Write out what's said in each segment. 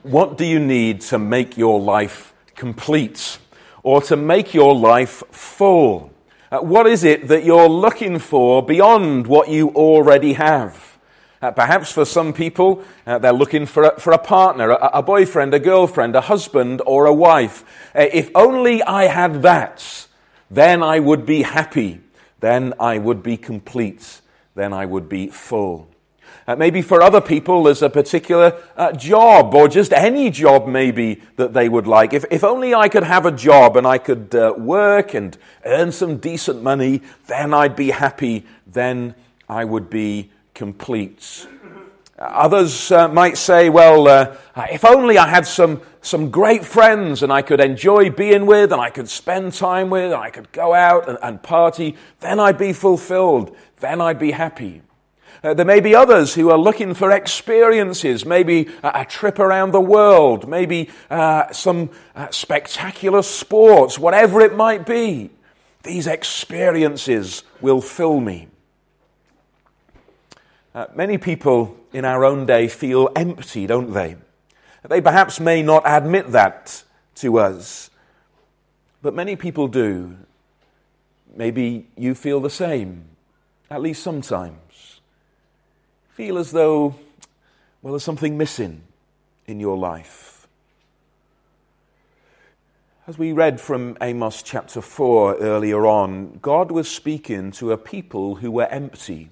What do you need to make your life complete or to make your life full? What is it that you're looking for beyond what you already have? Perhaps for some people, they're looking for a partner, a boyfriend, a girlfriend, a husband, or a wife. If only I had that, then I would be happy. Then I would be complete. Then I would be full. Maybe for other people, there's a particular job, or just any job maybe that they would like. If only I could have a job and I could work and earn some decent money, then I'd be happy. Then I would be complete. Others might say, well, if only I had some great friends and I could enjoy being with and I could spend time with and I could go out and party, then I'd be fulfilled. Then I'd be happy. There may be others who are looking for experiences, maybe a trip around the world, maybe some spectacular sports, whatever it might be. These experiences will fill me. Many people in our own day feel empty, don't they? They perhaps may not admit that to us, but many people do. Maybe you feel the same, at least sometimes. Feel as though, well, there's something missing in your life. As we read from Amos chapter 4 earlier on, God was speaking to a people who were empty.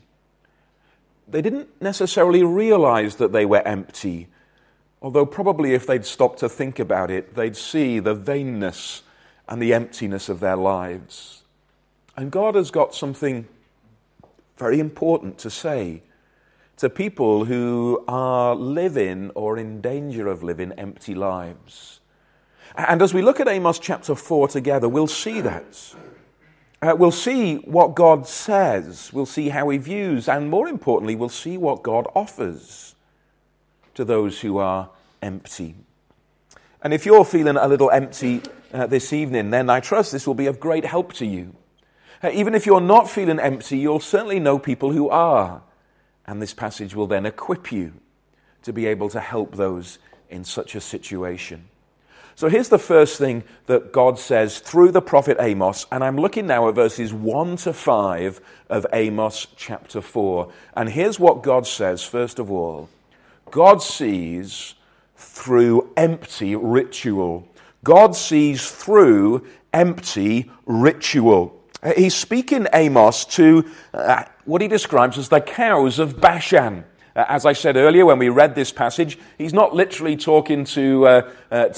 They didn't necessarily realize that they were empty, although probably if they'd stopped to think about it, they'd see the vainness and the emptiness of their lives. And God has got something very important to say to people who are living or in danger of living empty lives. And as we look at Amos chapter 4 together, we'll see that. We'll see what God says, we'll see how he views, and more importantly, we'll see what God offers to those who are empty. And if you're feeling a little empty this evening, then I trust this will be of great help to you. Even if you're not feeling empty, you'll certainly know people who are. And this passage will then equip you to be able to help those in such a situation. So here's the first thing that God says through the prophet Amos, and I'm looking now at verses 1 to 5 of Amos chapter 4. And here's what God says, first of all. God sees through empty ritual. God sees through empty ritual. He's speaking, Amos, to what he describes as the cows of Bashan. As I said earlier when we read this passage, he's not literally talking to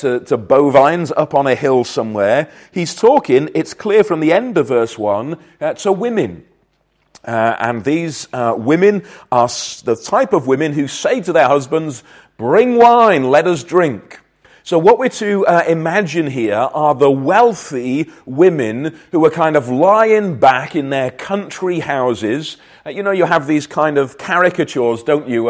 bovines up on a hill somewhere. He's talking, it's clear from the end of verse 1, to women. And these women are the type of women who say to their husbands, "Bring wine, let us drink." So what we're to imagine here are the wealthy women who are kind of lying back in their country houses. You have these kind of caricatures, don't you,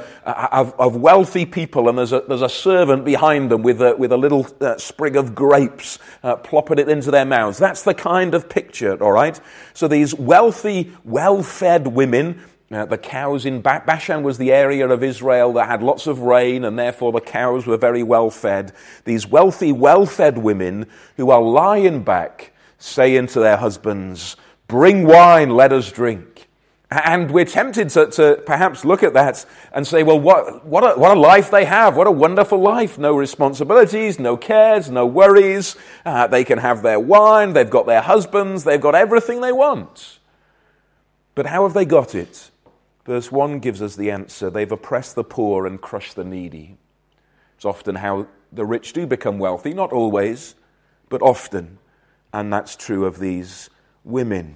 of wealthy people, and there's a servant behind them with a little sprig of grapes, plopping it into their mouths. That's the kind of picture, all right? So these wealthy, well-fed women. The cows in Bashan was the area of Israel that had lots of rain, and therefore the cows were very well fed. These wealthy, well-fed women who are lying back, saying to their husbands, "Bring wine, let us drink." And we're tempted to perhaps look at that and say, well, what a life they have. What a wonderful life. No responsibilities, no cares, no worries. They can have their wine, they've got their husbands, they've got everything they want. But how have they got it? Verse 1 gives us the answer. They've oppressed the poor and crushed the needy. It's often how the rich do become wealthy. Not always, but often. And that's true of these women.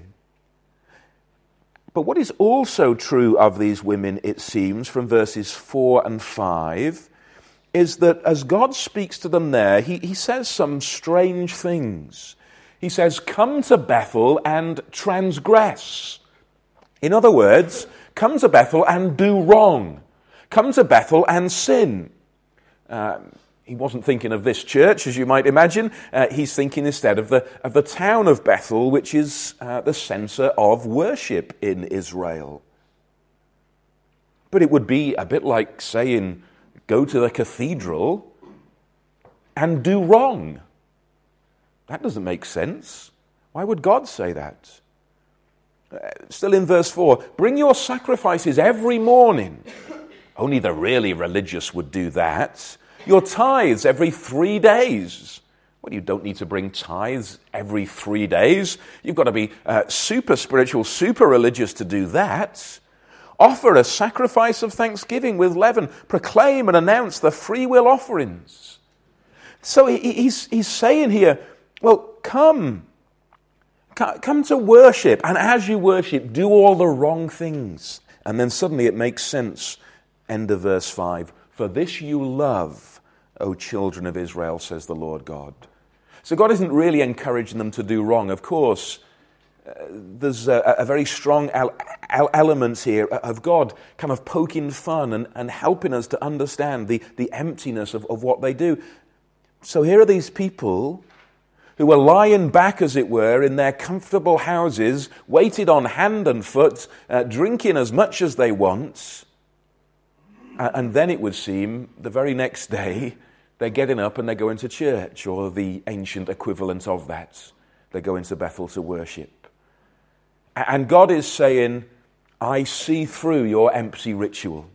But what is also true of these women, it seems, from verses 4 and 5, is that as God speaks to them there, he says some strange things. He says, "Come to Bethel and transgress." In other words, come to Bethel and do wrong. Come to Bethel and sin. He wasn't thinking of this church, as you might imagine. He's thinking instead of the town of Bethel, which is the center of worship in Israel. But it would be a bit like saying, go to the cathedral and do wrong. That doesn't make sense. Why would God say that? Still in verse 4, bring your sacrifices every morning. Only the really religious would do that. Your tithes every 3 days. Well, you don't need to bring tithes every 3 days. You've got to be super spiritual, super religious to do that. Offer a sacrifice of thanksgiving with leaven. Proclaim and announce the free will offerings. So he's saying here, well, come to worship, and as you worship, do all the wrong things. And then suddenly it makes sense. End of verse 5. For this you love, O children of Israel, says the Lord God. So God isn't really encouraging them to do wrong. Of course, there's a very strong element here of God kind of poking fun and helping us to understand the emptiness of what they do. So here are these people who were lying back, as it were, in their comfortable houses, weighted on hand and foot, drinking as much as they want. And then it would seem, the very next day, they're getting up and they're going to church, or the ancient equivalent of that. They're going to Bethel to worship. And God is saying, I see through your empty ritual.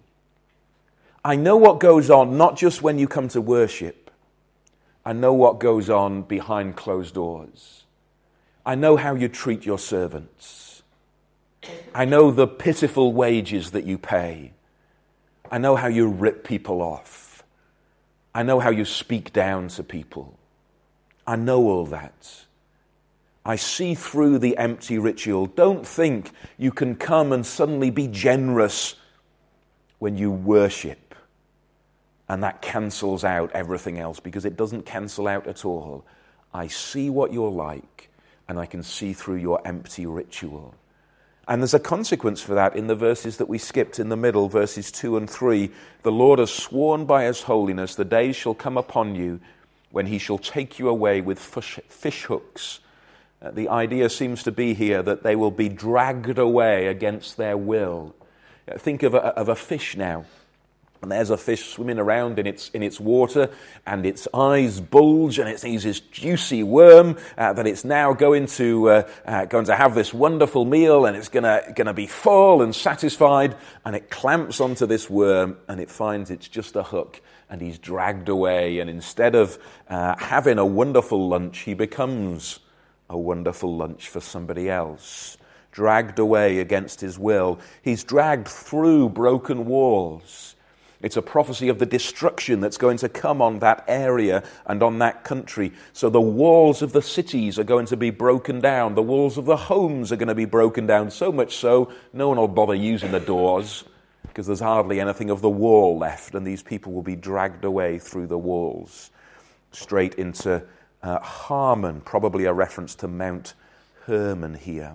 I know what goes on, not just when you come to worship. I know what goes on behind closed doors. I know how you treat your servants. I know the pitiful wages that you pay. I know how you rip people off. I know how you speak down to people. I know all that. I see through the empty ritual. Don't think you can come and suddenly be generous when you worship, and that cancels out everything else, because it doesn't cancel out at all. I see what you're like, and I can see through your empty ritual. And there's a consequence for that in the verses that we skipped in the middle, verses 2 and 3. The Lord has sworn by his holiness, the days shall come upon you when he shall take you away with fish hooks. The idea seems to be here that they will be dragged away against their will. Think of a fish now. And there's a fish swimming around in its water, and its eyes bulge, and it sees this juicy worm that it's now going to have this wonderful meal, and it's going to be full and satisfied. And it clamps onto this worm, and it finds it's just a hook, and he's dragged away. And instead of having a wonderful lunch, he becomes a wonderful lunch for somebody else. Dragged away against his will. He's dragged through broken walls. It's a prophecy of the destruction that's going to come on that area and on that country. So the walls of the cities are going to be broken down. The walls of the homes are going to be broken down. So much so, no one will bother using the doors, because there's hardly anything of the wall left. And these people will be dragged away through the walls, straight into Harmon, probably a reference to Mount Hermon here.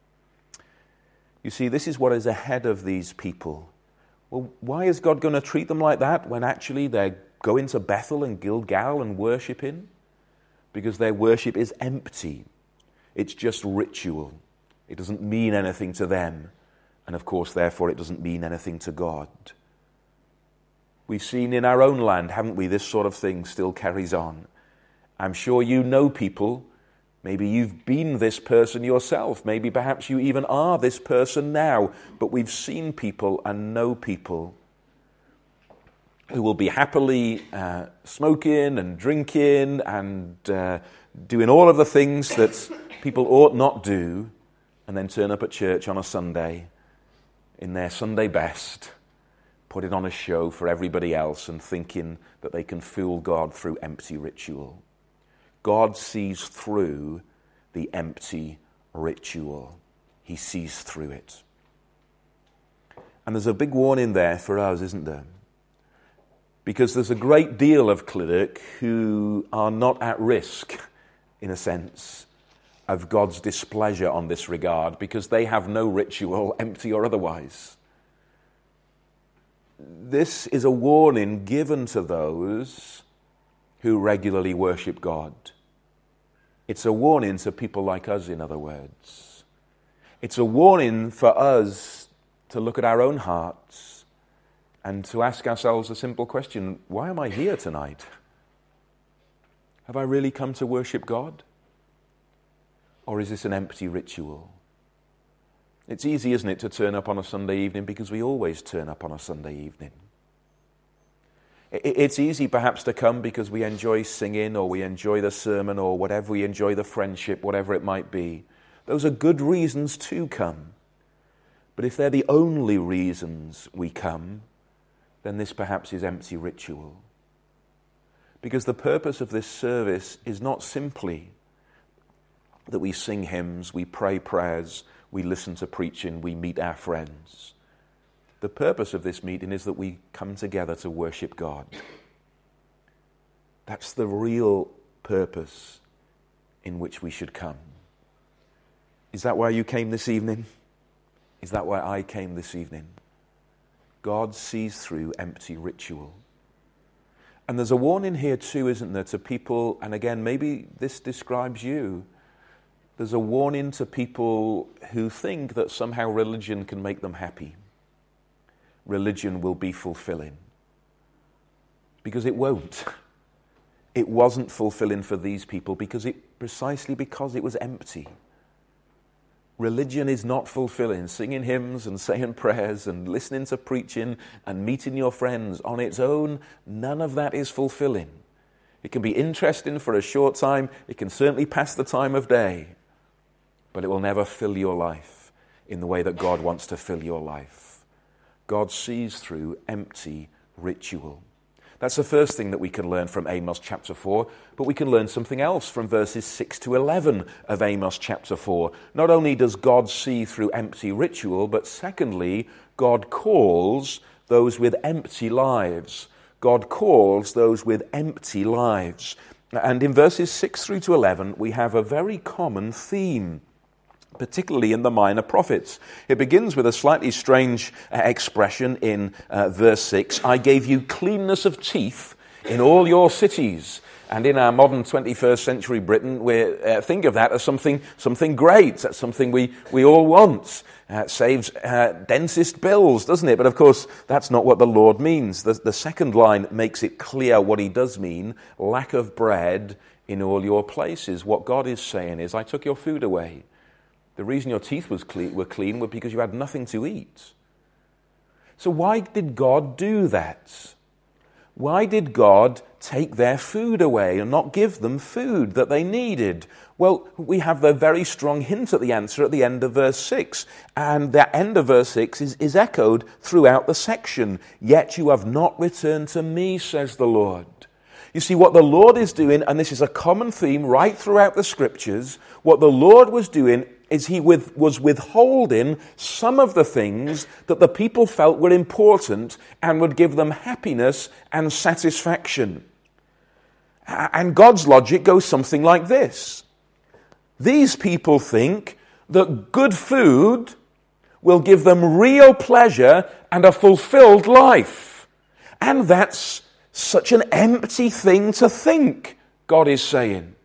You see, this is what is ahead of these people. Well, why is God going to treat them like that when actually they're going to Bethel and Gilgal and worshiping? Because their worship is empty. It's just ritual. It doesn't mean anything to them. And of course, therefore, it doesn't mean anything to God. We've seen in our own land, haven't we, this sort of thing still carries on. I'm sure you know people. Maybe you've been this person yourself. Maybe perhaps you even are this person now. But we've seen people and know people who will be happily smoking and drinking and doing all of the things that people ought not do, and then turn up at church on a Sunday in their Sunday best, putting on a show for everybody else and thinking that they can fool God through empty ritual. God sees through the empty ritual. He sees through it. And there's a big warning there for us, isn't there? Because there's a great deal of Clydach who are not at risk, in a sense, of God's displeasure on this regard, because they have no ritual, empty or otherwise. This is a warning given to those who regularly worship God. It's a warning to people like us, in other words. It's a warning for us to look at our own hearts and to ask ourselves a simple question: why am I here tonight? Have I really come to worship God? Or is this an empty ritual? It's easy, isn't it, to turn up on a Sunday evening because we always turn up on a Sunday evening. It's easy perhaps to come because we enjoy singing or we enjoy the sermon or whatever, we enjoy the friendship, whatever it might be. Those are good reasons to come. But if they're the only reasons we come, then this perhaps is empty ritual. Because the purpose of this service is not simply that we sing hymns, we pray prayers, we listen to preaching, we meet our friends. The purpose of this meeting is that we come together to worship God. That's the real purpose in which we should come. Is that why you came this evening? Is that why I came this evening? God sees through empty ritual. And there's a warning here too, isn't there, to people, and again, maybe this describes you. There's a warning to people who think that somehow religion can make them happy. Religion will be fulfilling. Because it won't. It wasn't fulfilling for these people precisely because it was empty. Religion is not fulfilling. Singing hymns and saying prayers and listening to preaching and meeting your friends on its own, none of that is fulfilling. It can be interesting for a short time. It can certainly pass the time of day. But it will never fill your life in the way that God wants to fill your life. God sees through empty ritual. That's the first thing that we can learn from Amos chapter 4, but we can learn something else from verses 6 to 11 of Amos chapter 4. Not only does God see through empty ritual, but secondly, God calls those with empty lives. God calls those with empty lives. And in verses 6 through to 11, we have a very common theme, particularly in the minor prophets. It begins with a slightly strange expression in verse 6. I gave you cleanness of teeth in all your cities. And in our modern 21st century Britain, we think of that as something great. That's something we all want. It saves dentist bills, doesn't it? But of course, that's not what the Lord means. The second line makes it clear what he does mean. Lack of bread in all your places. What God is saying is, I took your food away. The reason your teeth were clean was because you had nothing to eat. So why did God do that? Why did God take their food away and not give them food that they needed? Well, we have the very strong hint at the answer at the end of verse 6. And the end of verse 6 is echoed throughout the section. Yet you have not returned to me, says the Lord. You see, what the Lord is doing, and this is a common theme right throughout the Scriptures, what the Lord was doing is he was withholding some of the things that the people felt were important and would give them happiness and satisfaction. And God's logic goes something like this. These people think that good food will give them real pleasure and a fulfilled life. And that's such an empty thing to think, God is saying.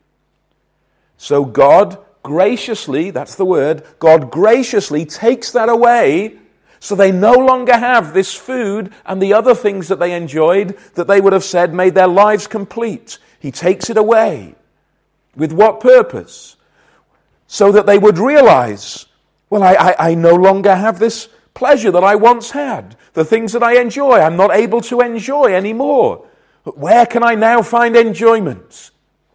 So God graciously, that's the word, God graciously takes that away so they no longer have this food and the other things that they enjoyed that they would have said made their lives complete. He takes it away. With what purpose? So that they would realize, well, I no longer have this pleasure that I once had. The things that I enjoy, I'm not able to enjoy anymore. But where can I now find enjoyment?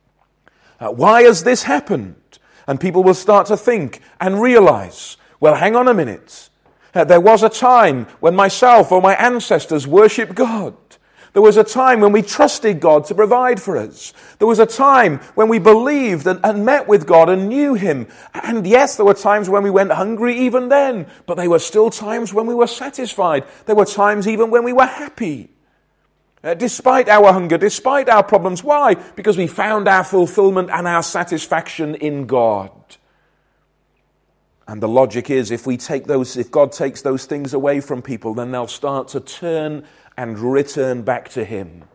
Why has this happened? And people will start to think and realize, well, hang on a minute. There was a time when myself or my ancestors worshipped God. There was a time when we trusted God to provide for us. There was a time when we believed and met with God and knew Him. And yes, there were times when we went hungry even then, but there were still times when we were satisfied. There were times even when we were happy. Despite our hunger, despite our problems. Why? Because we found our fulfillment and our satisfaction in God. And the logic is, if God takes those things away from people, then they'll start to turn and return back to Him.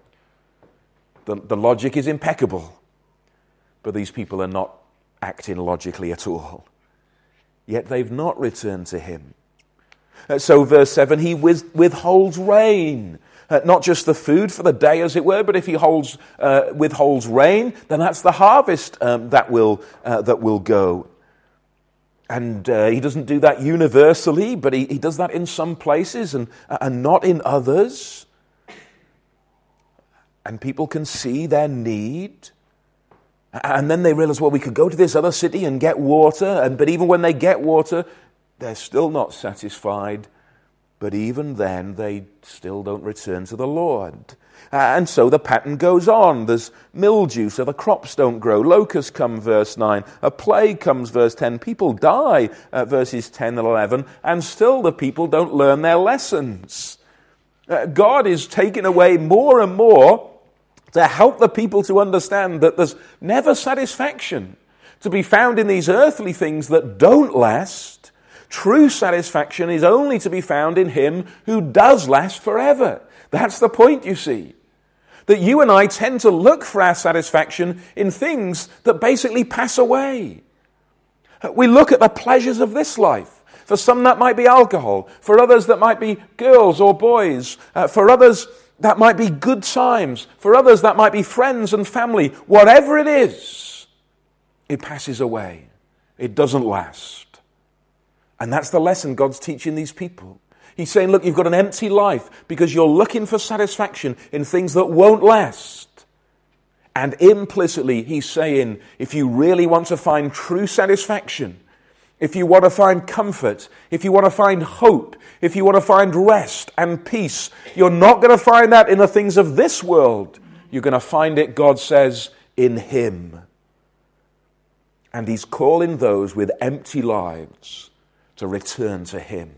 The logic is impeccable. But these people are not acting logically at all. Yet they've not returned to Him. So verse 7, He withholds rain not just the food for the day, as it were, but if he withholds rain, then that's the harvest that will go. And he doesn't do that universally, but he does that in some places and not in others. And people can see their need. And then they realize, well, we could go to this other city and get water. But even when they get water, they're still not satisfied. But even then, they still don't return to the Lord. And so the pattern goes on. There's mildew, so the crops don't grow. Locusts come, verse 9. A plague comes, verse 10. People die, verses 10 and 11. And still the people don't learn their lessons. God is taking away more and more to help the people to understand that there's never satisfaction to be found in these earthly things that don't last. True satisfaction is only to be found in Him who does last forever. That's the point, you see. That you and I tend to look for our satisfaction in things that basically pass away. We look at the pleasures of this life. For some that might be alcohol. For others that might be girls or boys. For others that might be good times. For others that might be friends and family. Whatever it is, it passes away. It doesn't last. And that's the lesson God's teaching these people. He's saying, look, you've got an empty life because you're looking for satisfaction in things that won't last. And implicitly, he's saying, if you really want to find true satisfaction, if you want to find comfort, if you want to find hope, if you want to find rest and peace, you're not going to find that in the things of this world. You're going to find it, God says, in Him. And He's calling those with empty lives to return to Him.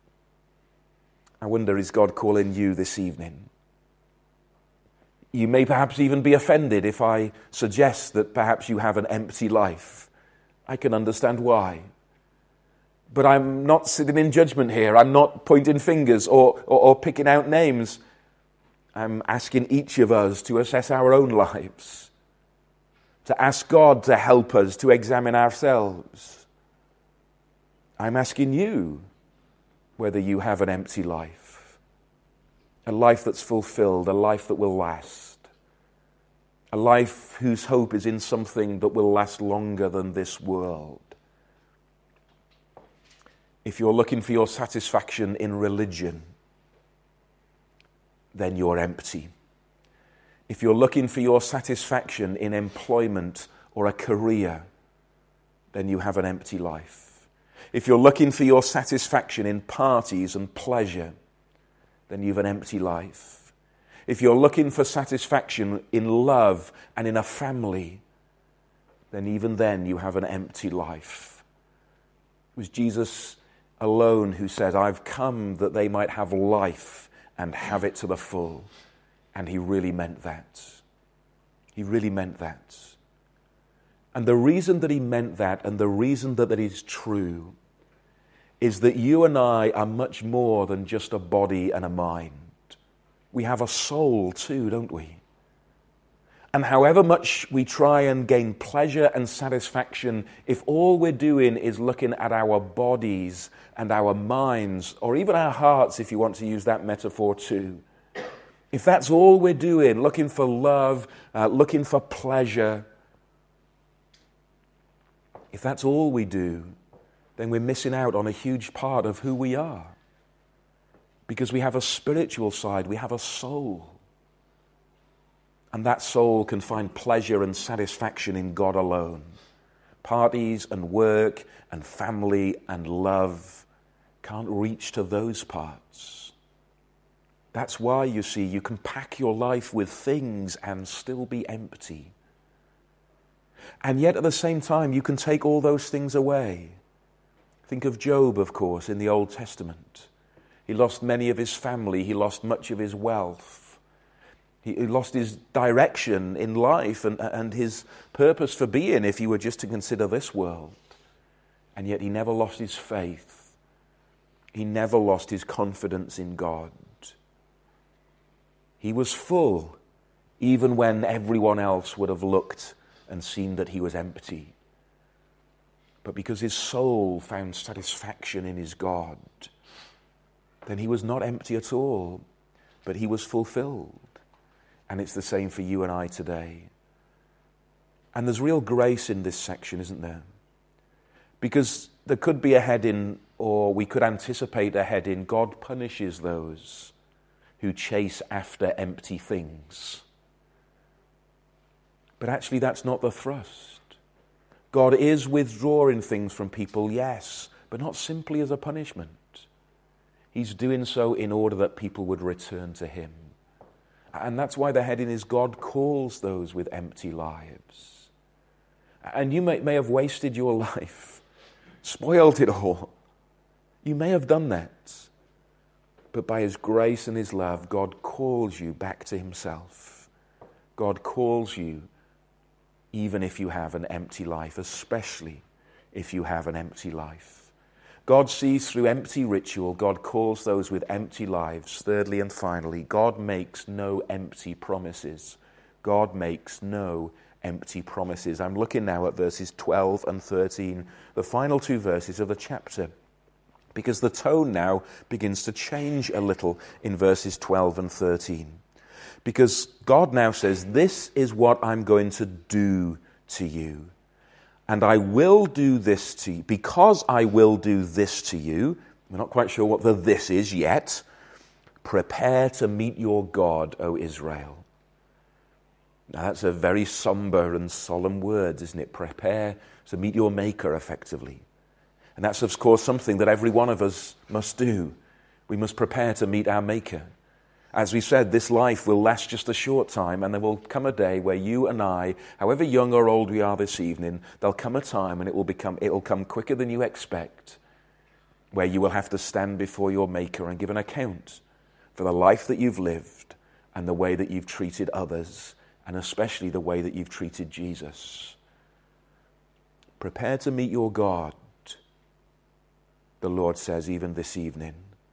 I wonder, is God calling you this evening? You may perhaps even be offended if I suggest that perhaps you have an empty life. I can understand why. But I'm not sitting in judgment here. I'm not pointing fingers or picking out names. I'm asking each of us to assess our own lives, to ask God to help us to examine ourselves. I'm asking you whether you have an empty life, a life that's fulfilled, a life that will last, a life whose hope is in something that will last longer than this world. If you're looking for your satisfaction in religion, then you're empty. If you're looking for your satisfaction in employment or a career, then you have an empty life. If you're looking for your satisfaction in parties and pleasure, then you've an empty life. If you're looking for satisfaction in love and in a family, then even then you have an empty life. It was Jesus alone who said, I've come that they might have life and have it to the full. And He really meant that. He really meant that. And the reason that He meant that, and the reason that that is true, is that you and I are much more than just a body and a mind. We have a soul too, don't we? And however much we try and gain pleasure and satisfaction, if all we're doing is looking at our bodies and our minds, or even our hearts, if you want to use that metaphor too, if that's all we're doing, looking for love, looking for pleasure, if that's all we do, then we're missing out on a huge part of who we are. Because we have a spiritual side, we have a soul. And that soul can find pleasure and satisfaction in God alone. Parties and work and family and love can't reach to those parts. That's why, you see, you can pack your life with things and still be empty. And yet at the same time, you can take all those things away. Think of Job, of course, in the Old Testament. He lost many of his family. He lost much of his wealth. He lost his direction in life and his purpose for being, if you were just to consider this world. And yet he never lost his faith. He never lost his confidence in God. He was full, even when everyone else would have looked and seen that he was empty. But because his soul found satisfaction in his God, then he was not empty at all. but he was fulfilled. And it's the same for you and I today. And there's real grace in this section, isn't there? Because there could be a heading, or we could anticipate a heading, God punishes those who chase after empty things. But actually that's not the thrust. God is withdrawing things from people, yes, but not simply as a punishment. He's doing so in order that people would return to him. And that's why the heading is God calls those with empty lives. And you may have wasted your life, spoiled it all. You may have done that. But by his grace and his love, God calls you back to himself. God calls you even if you have an empty life, especially if you have an empty life. God sees through empty ritual. God calls those with empty lives. Thirdly and finally, God makes no empty promises. God makes no empty promises. I'm looking now at verses 12 and 13, the final two verses of the chapter, because the tone now begins to change a little in verses 12 and 13. Because God now says, this is what I'm going to do to you. And I will do this to you. Because I will do this to you, we're not quite sure what the this is yet. Prepare to meet your God, O Israel. Now that's a very somber and solemn word, isn't it? Prepare to meet your Maker, effectively. And that's, of course, something that every one of us must do. We must prepare to meet our Maker. As we said, this life will last just a short time, and there will come a day where you and I, however young or old we are this evening, there'll come a time, and it will come quicker than you expect, where you will have to stand before your Maker and give an account for the life that you've lived and the way that you've treated others, and especially the way that you've treated Jesus. Prepare to meet your God, the Lord says even this evening.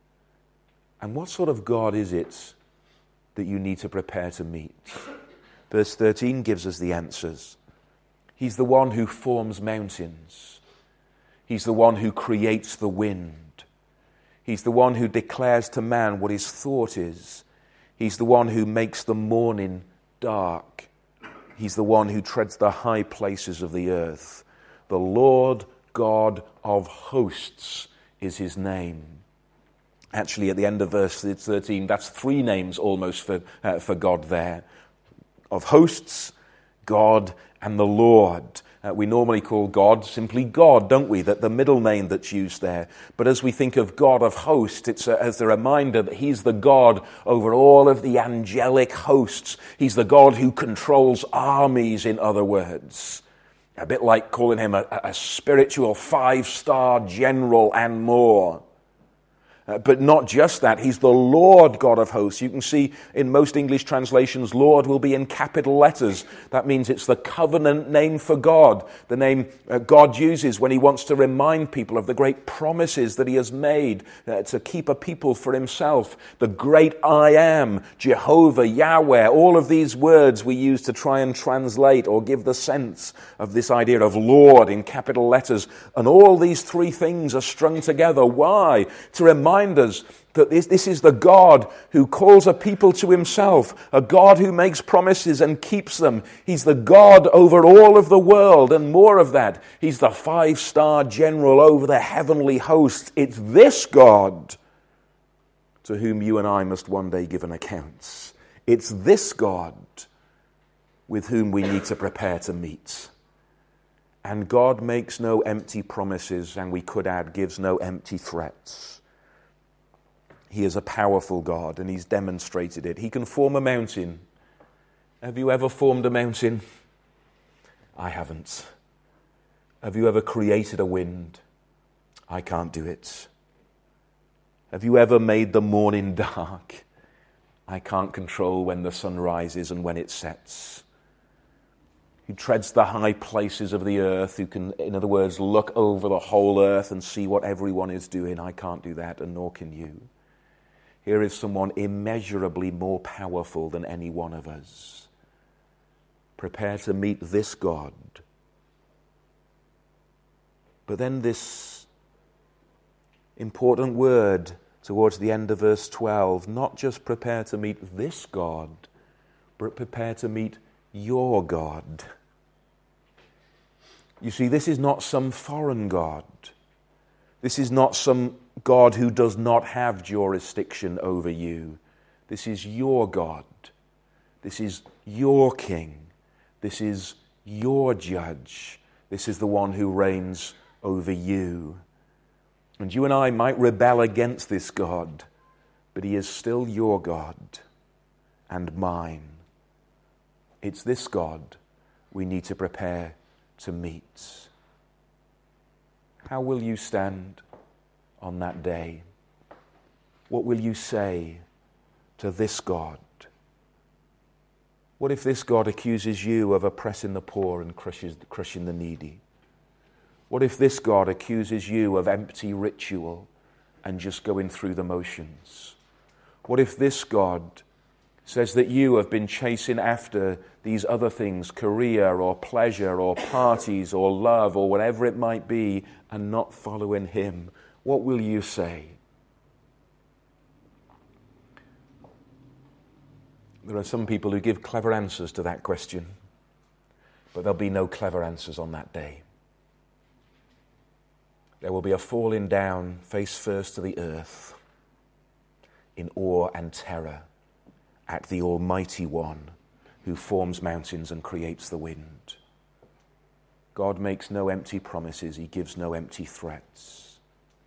And what sort of God is it that you need to prepare to meet? Verse 13 gives us the answers. He's the one who forms mountains. He's the one who creates the wind. He's the one who declares to man what his thought is. He's the one who makes the morning dark. He's the one who treads the high places of the earth. The Lord God of hosts is his name. Actually, at the end of verse 13, that's three names almost for God there. Of hosts, God, and the Lord. We normally call God simply God, don't we? That the middle name that's used there. But as we think of God of hosts, it's as a reminder that he's the God over all of the angelic hosts. He's the God who controls armies, in other words. A bit like calling him a spiritual 5-star general and more. But not just that, he's the Lord God of hosts. You can see in most English translations, Lord will be in capital letters. That means it's the covenant name for God, the name God uses when he wants to remind people of the great promises that he has made to keep a people for himself. The great I am, Jehovah, Yahweh, all of these words we use to try and translate or give the sense of this idea of Lord in capital letters. And all these three things are strung together. Why? To remind us that this is the God who calls a people to himself, a God who makes promises and keeps them. He's the God over all of the world, and more of that. He's the 5-star general over the heavenly host. It's this God to whom you and I must one day give an account. It's this God with whom we need to prepare to meet. And God makes no empty promises, and we could add, gives no empty threats. He is a powerful God, and he's demonstrated it. He can form a mountain. Have you ever formed a mountain? I haven't. Have you ever created a wind? I can't do it. Have you ever made the morning dark? I can't control when the sun rises and when it sets. Who treads the high places of the earth, who can, in other words, look over the whole earth and see what everyone is doing. I can't do that, and nor can you. Here is someone immeasurably more powerful than any one of us. Prepare to meet this God. But then this important word towards the end of verse 12, not just prepare to meet this God, but prepare to meet your God. You see, this is not some foreign God. This is not some God who does not have jurisdiction over you. This is your God. This is your King. This is your Judge. This is the one who reigns over you. And you and I might rebel against this God, but he is still your God and mine. It's this God we need to prepare to meet. How will you stand on that day? What will you say to this God? What if this God accuses you of oppressing the poor and crushing the needy? What if this God accuses you of empty ritual and just going through the motions? What if this God says that you have been chasing after these other things, career or pleasure or parties or love or whatever it might be, and not following him? What will you say? There are some people who give clever answers to that question, but there'll be no clever answers on that day. There will be a falling down face first to the earth in awe and terror at the Almighty One who forms mountains and creates the wind. God makes no empty promises. He gives no empty threats.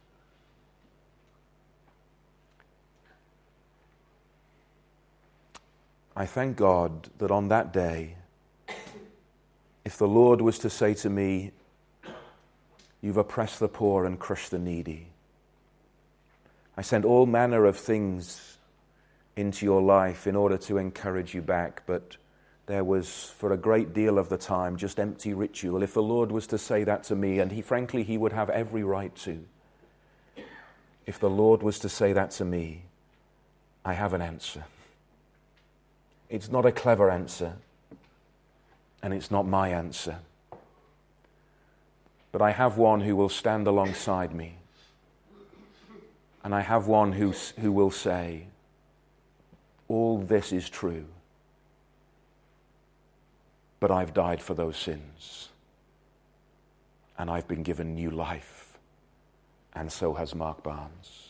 I thank God that on that day, if the Lord was to say to me, "You've oppressed the poor and crushed the needy. I sent all manner of things into your life in order to encourage you back, but there was, for a great deal of the time, just empty ritual." If the Lord was to say that to me, and frankly, he would have every right to. If the Lord was to say that to me, I have an answer. It's not a clever answer, and it's not my answer. But I have one who will stand alongside me. And I have one who will say, all this is true, but I've died for those sins. And I've been given new life. And so has Mark Barnes.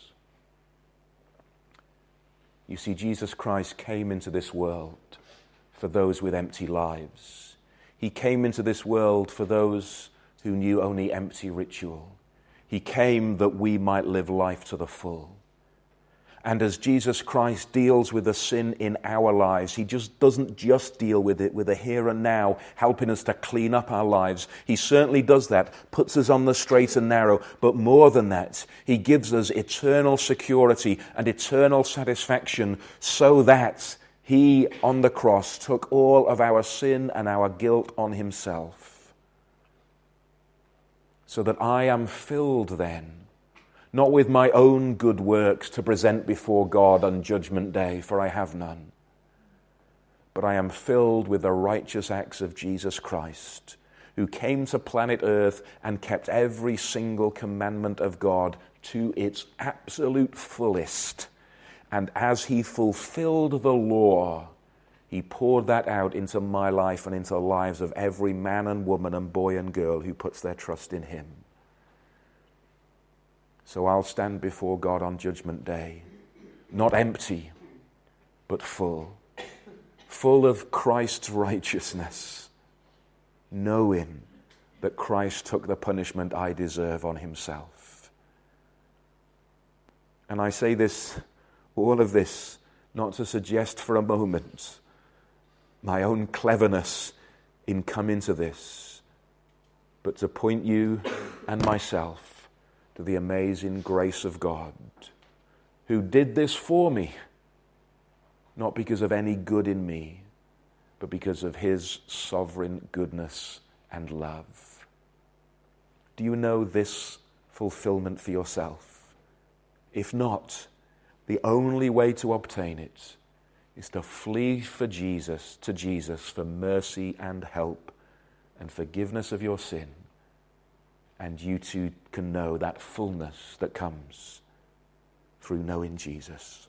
You see, Jesus Christ came into this world for those with empty lives. He came into this world for those who knew only empty ritual. He came that we might live life to the full. And as Jesus Christ deals with the sin in our lives, he doesn't just deal with it with the here and now, helping us to clean up our lives. He certainly does that, puts us on the straight and narrow. But more than that, he gives us eternal security and eternal satisfaction, so that he on the cross took all of our sin and our guilt on himself. So that I am filled then, not with my own good works to present before God on Judgment Day, for I have none, but I am filled with the righteous acts of Jesus Christ, who came to planet Earth and kept every single commandment of God to its absolute fullest. And as he fulfilled the law, he poured that out into my life and into the lives of every man and woman and boy and girl who puts their trust in him. So I'll stand before God on Judgment Day, not empty, but full of Christ's righteousness, knowing that Christ took the punishment I deserve on himself. And I say this, all of this, not to suggest for a moment my own cleverness in coming to this, but to point you and myself to the amazing grace of God, who did this for me, not because of any good in me, but because of his sovereign goodness and love. Do you know this fulfillment for yourself? If not, the only way to obtain it is to flee to Jesus for mercy and help and forgiveness of your sin. And you too can know that fullness that comes through knowing Jesus.